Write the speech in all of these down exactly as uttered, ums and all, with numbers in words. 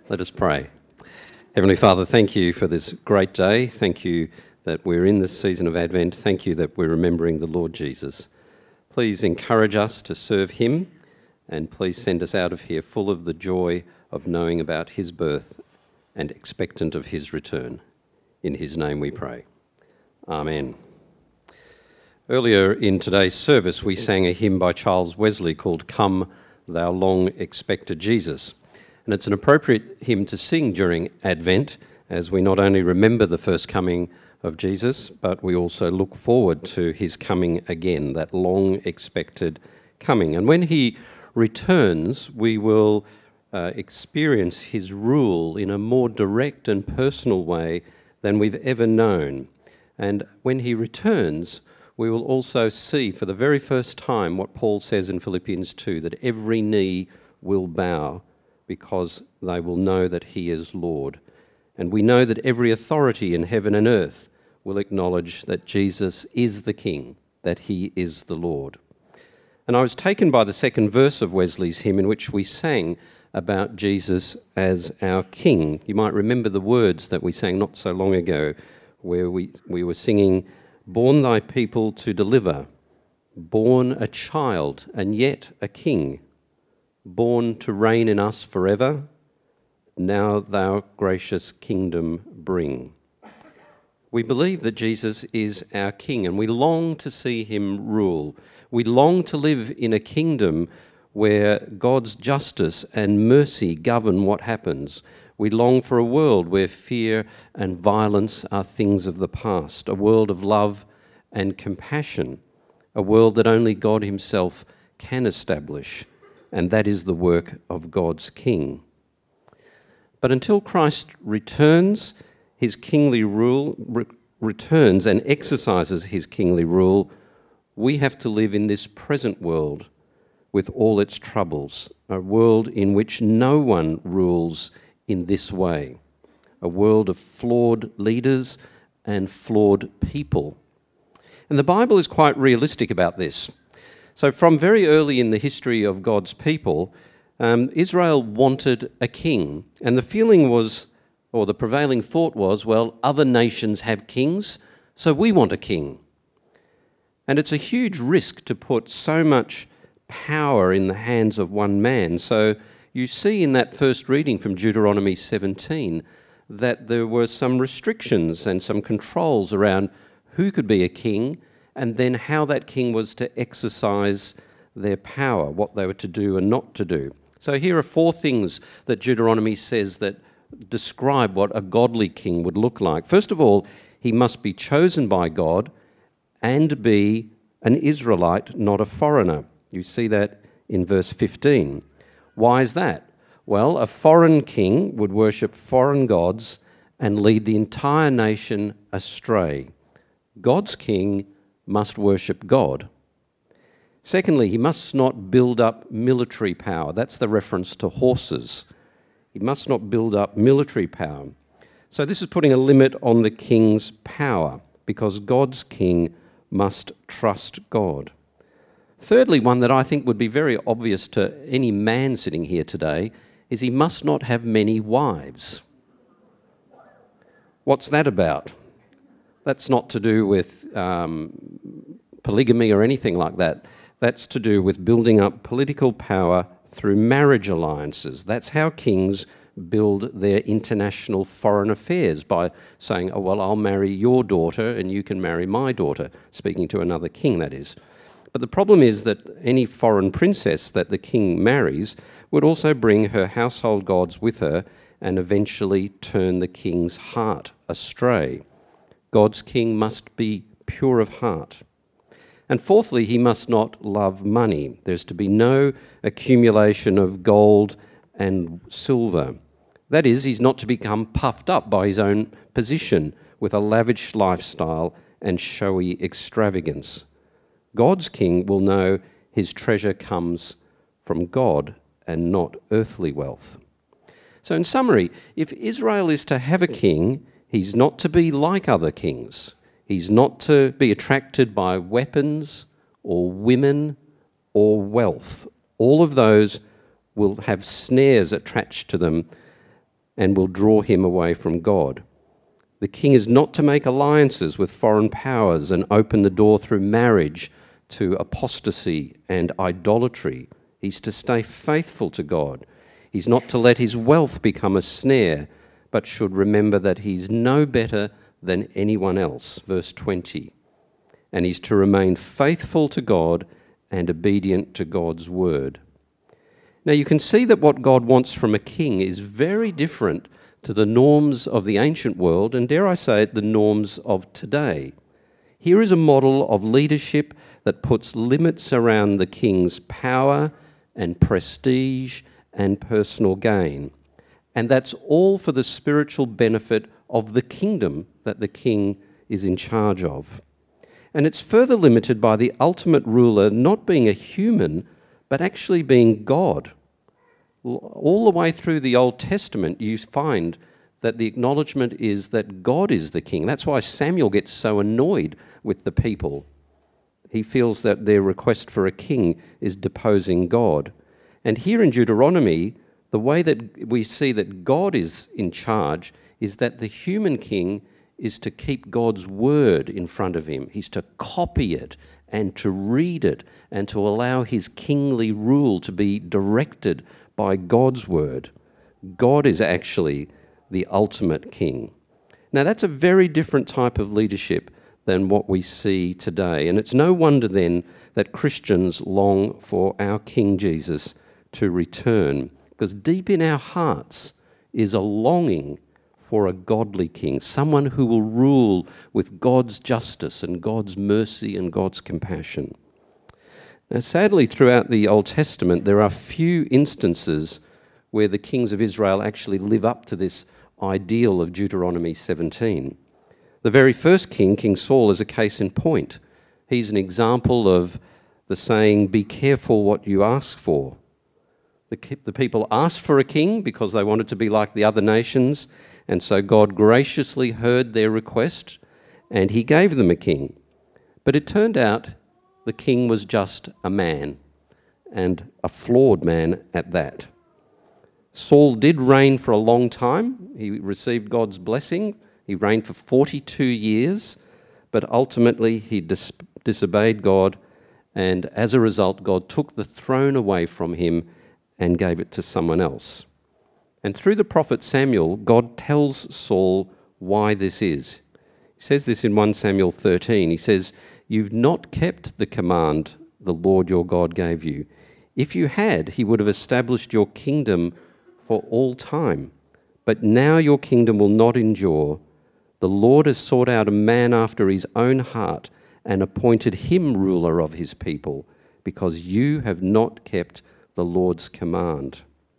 Let us pray. Heavenly Father, thank you for this great day. Thank you that we're in this season of Advent. Thank you that we're remembering the Lord Jesus. Please encourage us to serve him, and please send us out of here full of the joy of knowing about his birth and expectant of his return. In his name we pray. Amen. Earlier in today's service, we sang a hymn by Charles Wesley called Come, Thou Long Expected Jesus. And it's an appropriate hymn to sing during Advent, as we not only remember the first coming of Jesus, but we also look forward to his coming again, that long expected coming. And when he returns, we will uh, experience his rule in a more direct and personal way than we've ever known. And when he returns, we will also see for the very first time what Paul says in Philippians two, that every knee will bow because they will know that he is Lord. And we know that every authority in heaven and earth will acknowledge that Jesus is the King, that he is the Lord. And I was taken by the second verse of Wesley's hymn, in which we sang about Jesus as our King. You might remember the words that we sang not so long ago, where we, we were singing, "Born thy people to deliver, born a child and yet a king, born to reign in us forever, now thou gracious kingdom bring." We believe that Jesus is our King, and we long to see him rule. We long to live in a kingdom where God's justice and mercy govern what happens. We long for a world where fear and violence are things of the past, a world of love and compassion, a world that only God himself can establish, and that is the work of God's King. But until Christ returns, his kingly rule re- returns and exercises his kingly rule, we have to live in this present world with all its troubles, a world in which no one rules in this way, a world of flawed leaders and flawed people. And the Bible is quite realistic about this. So from very early in the history of God's people, um, Israel wanted a king, and the feeling was, or the prevailing thought was, well, other nations have kings, so we want a king. And it's a huge risk to put so much power in the hands of one man. So you see in that first reading from Deuteronomy seventeen that there were some restrictions and some controls around who could be a king, and then how that king was to exercise their power, what they were to do and not to do. So here are four things that Deuteronomy says that describe what a godly king would look like. First of all, he must be chosen by God and be an Israelite, not a foreigner. You see that in verse fifteen. Why is that? Well, a foreign king would worship foreign gods and lead the entire nation astray. God's king must worship God. Secondly, he must not build up military power. That's the reference to horses. He must not build up military power. So this is putting a limit on the king's power, because God's king must trust God. Thirdly, one that I think would be very obvious to any man sitting here today, is he must not have many wives. What's that about? That's not to do with um, polygamy or anything like that. That's to do with building up political power through marriage alliances. That's how kings build their international foreign affairs, by saying, oh, well, I'll marry your daughter and you can marry my daughter, speaking to another king, that is. But the problem is that any foreign princess that the king marries would also bring her household gods with her and eventually turn the king's heart astray. God's king must be pure of heart. And fourthly, he must not love money. There's to be no accumulation of gold and silver. That is, he's not to become puffed up by his own position with a lavish lifestyle and showy extravagance. God's king will know his treasure comes from God and not earthly wealth. So in summary, if Israel is to have a king, he's not to be like other kings. He's not to be attracted by weapons or women or wealth. All of those will have snares attached to them and will draw him away from God. The king is not to make alliances with foreign powers and open the door through marriage to apostasy and idolatry. He's to stay faithful to God. He's not to let his wealth become a snare, but should remember that he's no better than anyone else. Verse twenty. And he's to remain faithful to God and obedient to God's word. Now you can see that what God wants from a king is very different to the norms of the ancient world, and dare I say it, the norms of today. Here is a model of leadership that puts limits around the king's power and prestige and personal gain. And that's all for the spiritual benefit of the kingdom that the king is in charge of. And it's further limited by the ultimate ruler not being a human, but actually being God. All the way through the Old Testament, you find that the acknowledgement is that God is the king. That's why Samuel gets so annoyed with the people. He feels that their request for a king is deposing God. And here in Deuteronomy, the way that we see that God is in charge is that the human king is to keep God's word in front of him. He's to copy it and to read it and to allow his kingly rule to be directed by God's word. God is actually the ultimate king. Now that's a very different type of leadership than what we see today. And it's no wonder then that Christians long for our King Jesus to return, because deep in our hearts is a longing for a godly king, someone who will rule with God's justice and God's mercy and God's compassion. Now, sadly, throughout the Old Testament, there are few instances where the kings of Israel actually live up to this ideal of Deuteronomy seventeen. The very first king, King Saul, is a case in point. He's an example of the saying, "Be careful what you ask for." The, the people asked for a king because they wanted to be like the other nations, and so God graciously heard their request, and he gave them a king. But it turned out the king was just a man, and a flawed man at that. Saul did reign for a long time. He received God's blessing. He reigned for forty-two years, but ultimately he dis- disobeyed God, and as a result, God took the throne away from him and gave it to someone else. And through the prophet Samuel, God tells Saul why this is. He says this in First Samuel thirteen. He says, "You've not kept the command the Lord your God gave you. If you had, he would have established your kingdom for all time. But now your kingdom will not endure. The Lord has sought out a man after his own heart and appointed him ruler of his people, because you have not kept the Lord's command."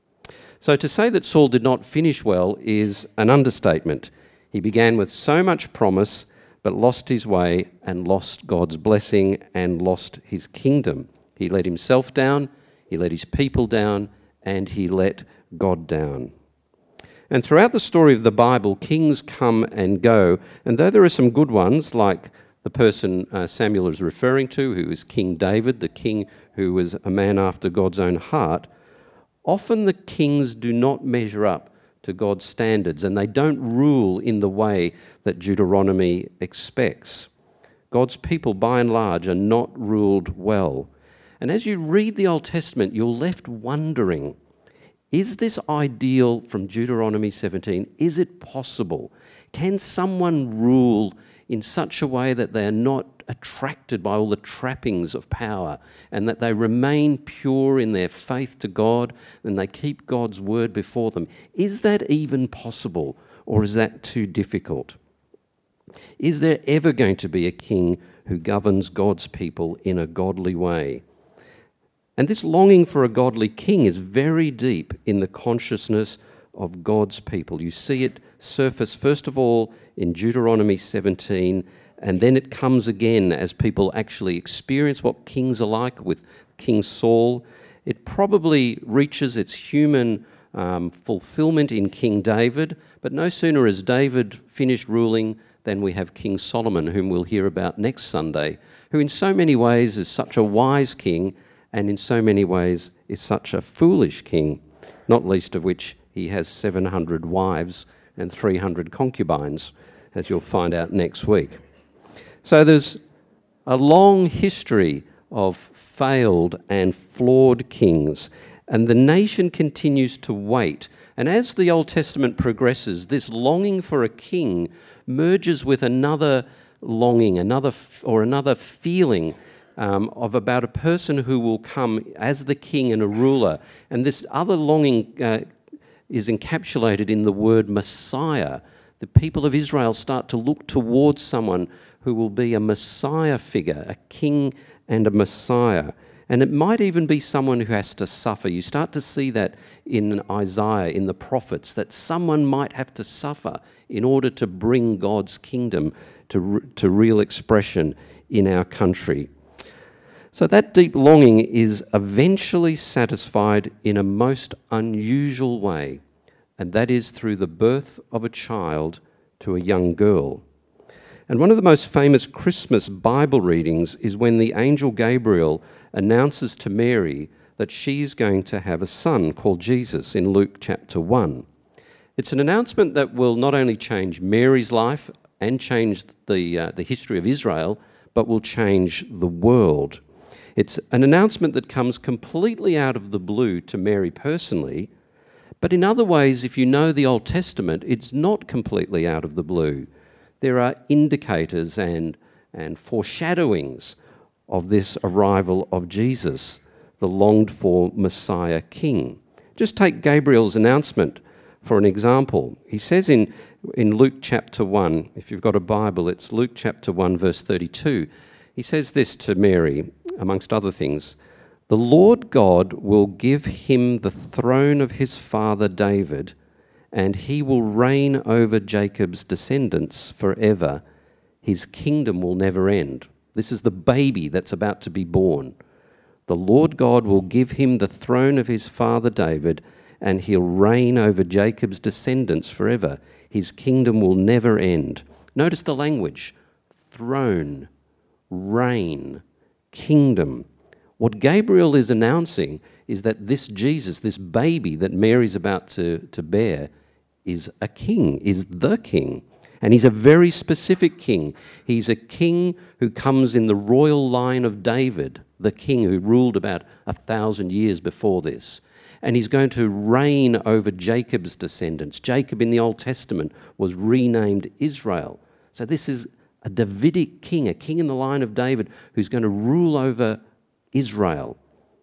So to say that Saul did not finish well is an understatement. He began with so much promise, but lost his way and lost God's blessing and lost his kingdom. He let himself down, he let his people down, and he let God down. And throughout the story of the Bible, kings come and go, and though there are some good ones, like the person uh, Samuel is referring to, who is King David, the king who was a man after God's own heart, often the kings do not measure up to God's standards, and they don't rule in the way that Deuteronomy expects. God's people, by and large, are not ruled well. And as you read the Old Testament, you're left wondering, is this ideal from Deuteronomy seventeen, is it possible? Can someone rule in such a way that they are not attracted by all the trappings of power, and that they remain pure in their faith to God, and they keep God's word before them? Is that even possible, or is that too difficult? Is there ever going to be a king who governs God's people in a godly way? And this longing for a godly king is very deep in the consciousness of God's people. You see it surface first of all in Deuteronomy seventeen, and then it comes again as people actually experience what kings are like with King Saul. It probably reaches its human um, fulfillment in King David, but no sooner has David finished ruling than we have King Solomon, whom we'll hear about next Sunday, who in so many ways is such a wise king and in so many ways is such a foolish king, not least of which he has seven hundred wives and three hundred concubines, as you'll find out next week. So there's a long history of failed and flawed kings, and the nation continues to wait. And as the Old Testament progresses, this longing for a king merges with another longing, another or another feeling um, of about a person who will come as the king and a ruler. And this other longing uh, is encapsulated in the word Messiah. The people of Israel start to look towards someone who will be a Messiah figure, a king and a Messiah. And it might even be someone who has to suffer. You start to see that in Isaiah, in the prophets, that someone might have to suffer in order to bring God's kingdom to, to real expression in our country. So that deep longing is eventually satisfied in a most unusual way, and that is through the birth of a child to a young girl. And one of the most famous Christmas Bible readings is when the angel Gabriel announces to Mary that she's going to have a son called Jesus in Luke chapter one. It's an announcement that will not only change Mary's life and change the, uh, the history of Israel, but will change the world. It's an announcement that comes completely out of the blue to Mary personally, but in other ways, if you know the Old Testament, it's not completely out of the blue. There are indicators and, and foreshadowings of this arrival of Jesus, the longed-for Messiah King. Just take Gabriel's announcement for an example. He says in, in Luke chapter one, if you've got a Bible, it's Luke chapter one, verse thirty-two. He says this to Mary, amongst other things, "The Lord God will give him the throne of his father David, and he will reign over Jacob's descendants forever. His kingdom will never end." This is the baby that's about to be born. "The Lord God will give him the throne of his father David, and he'll reign over Jacob's descendants forever. His kingdom will never end." Notice the language: throne, reign, kingdom. What Gabriel is announcing is that this Jesus, this baby that Mary's about to, to bear, is a king, is the king. And he's a very specific king. He's a king who comes in the royal line of David, the king who ruled about a thousand years before this. And he's going to reign over Jacob's descendants. Jacob in the Old Testament was renamed Israel. So this is a Davidic king, a king in the line of David who's going to rule over Israel.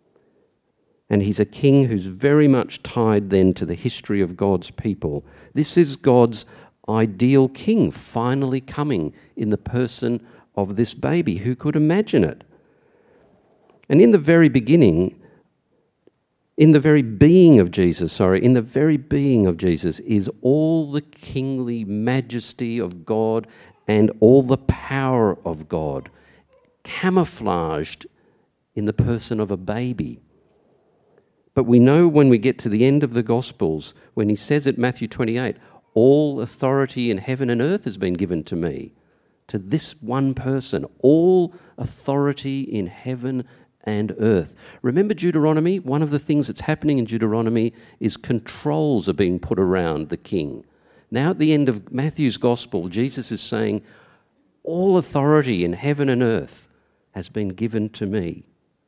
And he's a king who's very much tied then to the history of God's people. This is God's ideal king finally coming in the person of this baby. Who could imagine it? And in the very beginning, in the very being of Jesus, sorry, in the very being of Jesus is all the kingly majesty of God and all the power of God, camouflaged in the person of a baby. But we know when we get to the end of the Gospels, when he says at Matthew twenty-eight, "All authority in heaven and earth has been given to me," to this one person, all authority in heaven and earth. Remember Deuteronomy? One of the things that's happening in Deuteronomy is controls are being put around the king. Now at the end of Matthew's Gospel, Jesus is saying, all authority in heaven and earth has been given to me.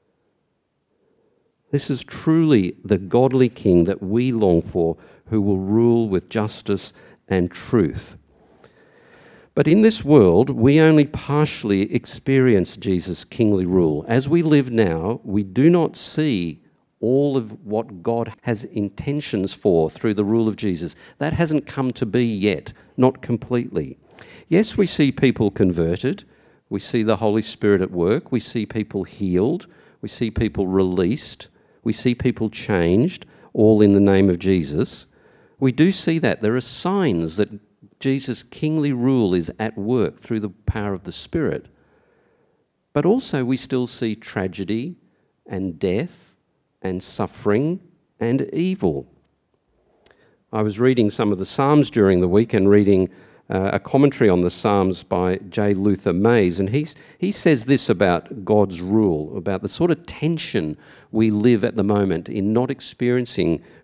This is truly the godly king that we long for, who will rule with justice and truth. But in this world, we only partially experience Jesus' kingly rule. As we live now, we do not see all of what God has intentions for through the rule of Jesus. That hasn't come to be yet, not completely. Yes, we see people converted. We see the Holy Spirit at work. We see people healed. We see people released. We see people changed, all in the name of Jesus. We do see that. There are signs that Jesus' kingly rule is at work through the power of the Spirit. But also we still see tragedy and death and suffering and evil. I was reading some of the Psalms during the week and reading uh, a commentary on the Psalms by J. Luther Mays, and he's, he says this about God's rule, about the sort of tension we live at the moment in not experiencing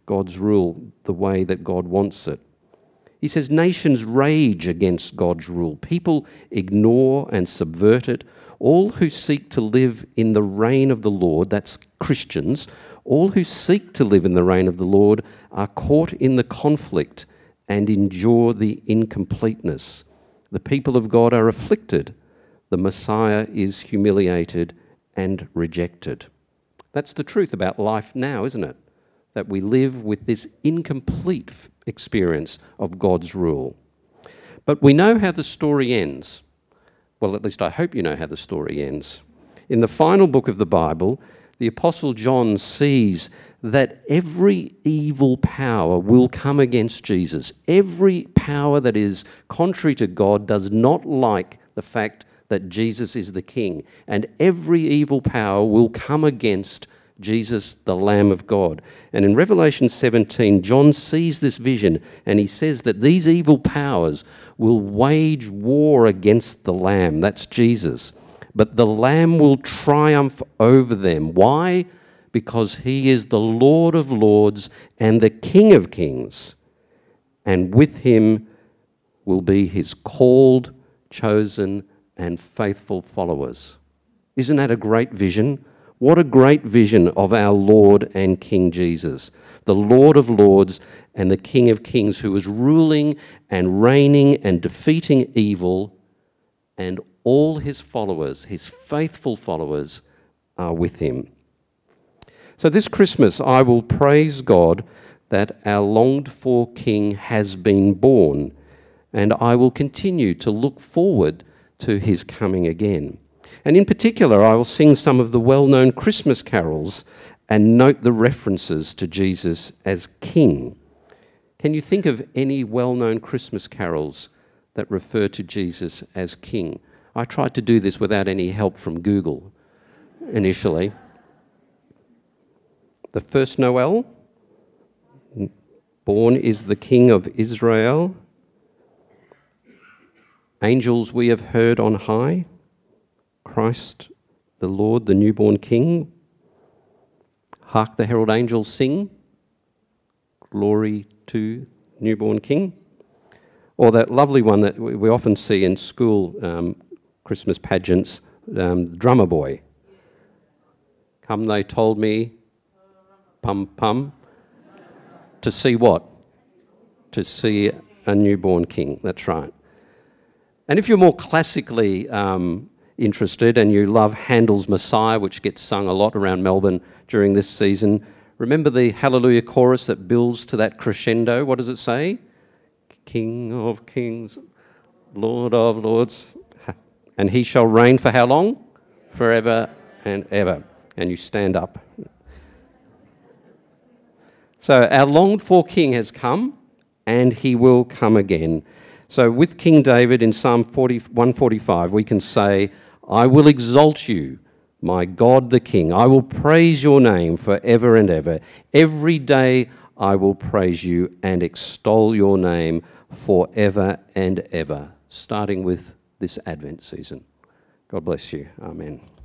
God's rule the way that God wants it. He says nations rage against God's rule. People ignore and subvert it. All who seek to live in the reign of the Lord, that's Christians, all who seek to live in the reign of the Lord are caught in the conflict and endure the incompleteness. The people of God are afflicted. The Messiah is humiliated and rejected. That's the truth about life now, isn't it? That we live with this incomplete experience of God's rule. But we know how the story ends. Well, at least I hope you know how the story ends. In the final book of the Bible, the Apostle John sees that every evil power will come against Jesus. Every power that is contrary to God does not like the fact that Jesus is the King. And every evil power will come against Jesus, the Lamb of God. And in Revelation seventeen, John sees this vision and he says that these evil powers will wage war against the Lamb. That's Jesus. But the Lamb will triumph over them. Why? Because he is the Lord of lords and the King of kings. And with him will be his called, chosen, and faithful followers. Isn't that a great vision? What a great vision of our Lord and King Jesus, the Lord of lords and the King of kings, who is ruling and reigning and defeating evil, and all his followers, his faithful followers, are with him. So this Christmas, I will praise God that our longed-for King has been born, and I will continue to look forward to his coming again. And in particular, I will sing some of the well-known Christmas carols and note the references to Jesus as King. Can you think of any well-known Christmas carols that refer to Jesus as King? I tried to do this without any help from Google initially. The First Noel, Born is the King of Israel. Angels we have heard on high. Christ the Lord, the newborn King. Hark the herald angels sing. Glory to newborn King. Or that lovely one that we often see in school um, Christmas pageants, um, Drummer Boy. Come, they told me, pum pum, to see what? To see a newborn King. That's right. And if you're more classically um, interested and you love Handel's Messiah, which gets sung a lot around Melbourne during this season, remember the Hallelujah chorus that builds to that crescendo? What does it say? King of kings, Lord of lords, and he shall reign for how long? Forever and ever. And you stand up. So our longed-for King has come, and he will come again. So with King David in Psalm one forty-five, we can say, I will exalt you, my God the King. I will praise your name forever and ever. Every day I will praise you and extol your name forever and ever, starting with this Advent season. God bless you. Amen.